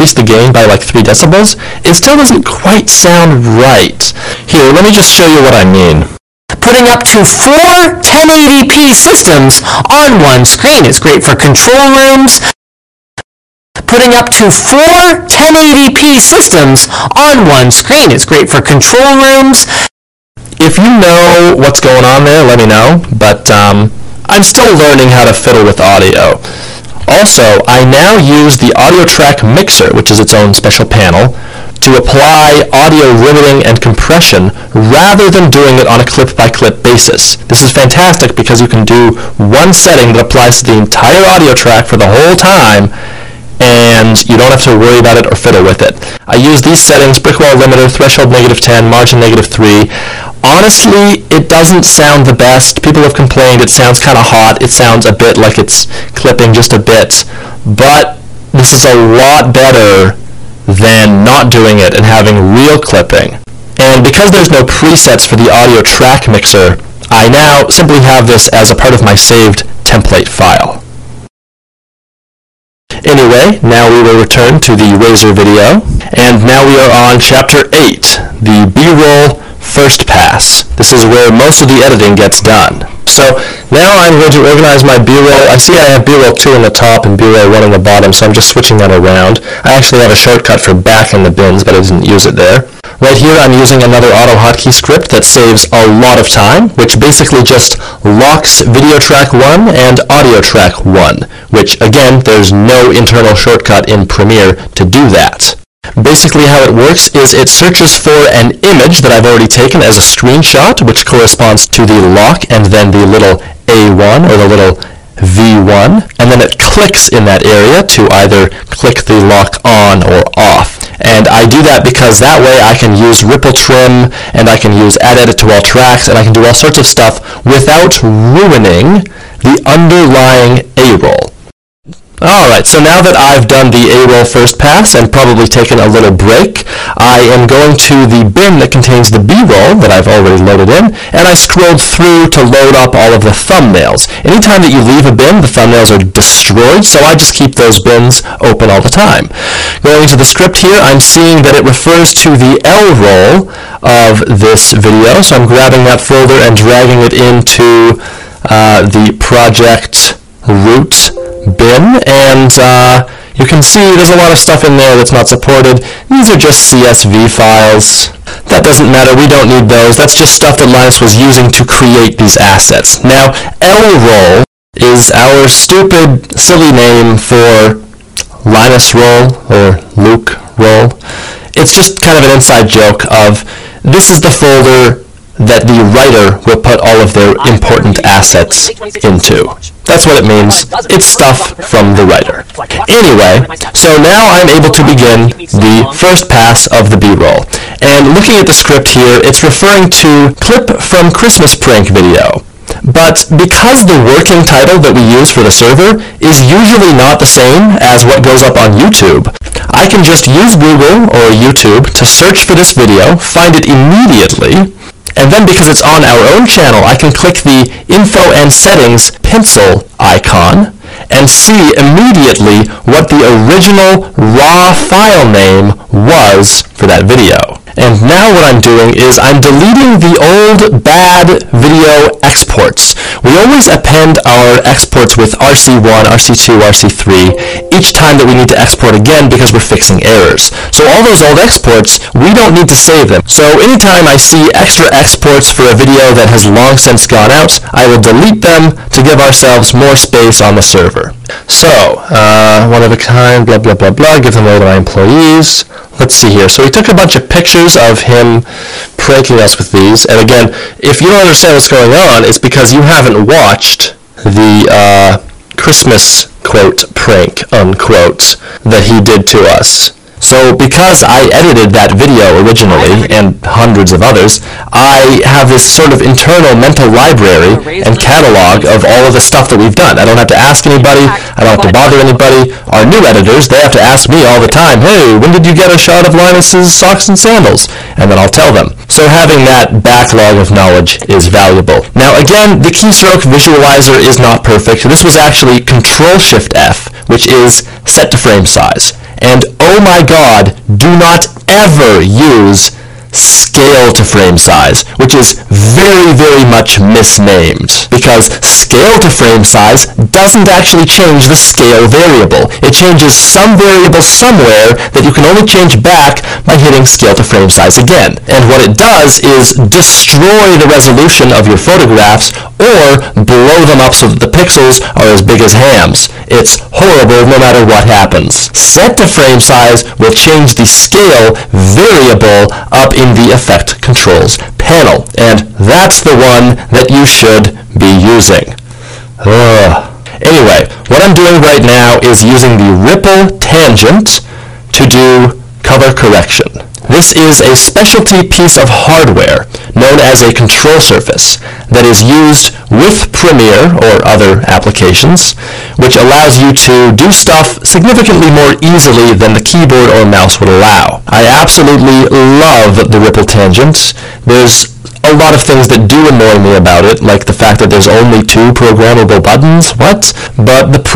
increase the gain by like 3 decibels, it still doesn't quite sound right. Here, let me just show you what I mean. Putting up to 4 1080p systems on one screen is great for control rooms. Putting up to 4 1080p systems on one screen is great for control rooms. If you know what's going on there, let me know, but I'm still learning how to fiddle with audio. Also, I now use the Audio Track Mixer, which is its own special panel, to apply audio riveting and compression rather than doing it on a clip-by-clip basis. This is fantastic because you can do one setting that applies to the entire audio track for the whole time, and you don't have to worry about it or fiddle with it. I use these settings: brick wall limiter, threshold -10, margin -3. Honestly, it doesn't sound the best. People have complained it sounds kind of hot. It sounds a bit like it's clipping just a bit, but this is a lot better than not doing it and having real clipping. And because there's no presets for the Audio Track Mixer, I now simply have this as a part of my saved template file. Anyway, now we will return to the Razor video, and now we are on Chapter 8, the B-roll first pass. This is where most of the editing gets done. So now I'm going to organize my B-roll. I see I have B-roll 2 on the top and B-roll 1 on the bottom, so I'm just switching that around. I actually have a shortcut for back in the bins, but I didn't use it there. Right here I'm using another AutoHotkey script that saves a lot of time, which basically just locks Video Track 1 and Audio Track 1, which again, there's no internal shortcut in Premiere to do that. Basically how it works is it searches for an image that I've already taken as a screenshot, which corresponds to the lock and then the little A1 or the little V1, and then it clicks in that area to either click the lock on or off. And I do that because that way I can use ripple trim, and I can use add edit to all tracks, and I can do all sorts of stuff without ruining the underlying A-roll. Alright, so now that I've done the A-roll first pass and probably taken a little break, I am going to the bin that contains the B-roll that I've already loaded in, and I scrolled through to load up all of the thumbnails. Anytime that you leave a bin, the thumbnails are destroyed, so I just keep those bins open all the time. Going to the script here, I'm seeing that it refers to the L-roll of this video, so I'm grabbing that folder and dragging it into the project root bin, and you can see there's a lot of stuff in there that's not supported. These are just CSV files. That doesn't matter, we don't need those. That's just stuff that Linus was using to create these assets. Now, L-roll is our stupid, silly name for Linus roll or Luke roll. It's just kind of an inside joke of this is the folder that the writer will put all of their important assets into. That's what it means. It's stuff from the writer. Anyway, so now I'm able to begin the first pass of the B-roll. And looking at the script here, it's referring to clip from Christmas prank video. But because the working title that we use for the server is usually not the same as what goes up on YouTube, I can just use Google or YouTube to search for this video, find it immediately, and then because it's on our own channel, I can click the Info and Settings pencil icon and see immediately what the original raw file name was for that video. And now what I'm doing is I'm deleting the old bad video exports. We always append our exports with RC1, RC2, RC3 each time that we need to export again because we're fixing errors. So all those old exports, we don't need to save them. So anytime I see extra exports for a video that has long since gone out, I will delete them to give ourselves more space on the server. So, one of a kind, blah, blah, blah, blah, give them away to my employees. Let's see here. So we took a bunch of pictures of him pranking us with these. And again, if you don't understand what's going on, it's because you haven't watched the Christmas quote prank unquote that he did to us. So because I edited that video originally, and hundreds of others, I have this sort of internal mental library and catalog of all of the stuff that we've done. I don't have to ask anybody, I don't have to bother anybody. Our new editors, they have to ask me all the time, hey, when did you get a shot of Linus's socks and sandals? And then I'll tell them. So having that backlog of knowledge is valuable. Now again, the keystroke visualizer is not perfect. This was actually Control-Shift-F, which is set to frame size. And oh my God, do not ever use scale to frame size, which is very, very much misnamed, because scale to frame size doesn't actually change the scale variable. It changes some variable somewhere that you can only change back by hitting scale to frame size again. And what it does is destroy the resolution of your photographs or blow them up so that the pixels are as big as hams. It's horrible no matter what happens. Set to frame size will change the scale variable up in the Effect Controls panel, and that's the one that you should be using. Anyway, what I'm doing right now is using the Ripple Tangent to do color correction. This is a specialty piece of hardware known as a control surface that is used with Premiere or other applications, which allows you to do stuff significantly more easily than the keyboard or mouse would allow. I absolutely love the Ripple Tangent. There's a lot of things that do annoy me about it, like the fact that there's only 2 programmable buttons. What? But the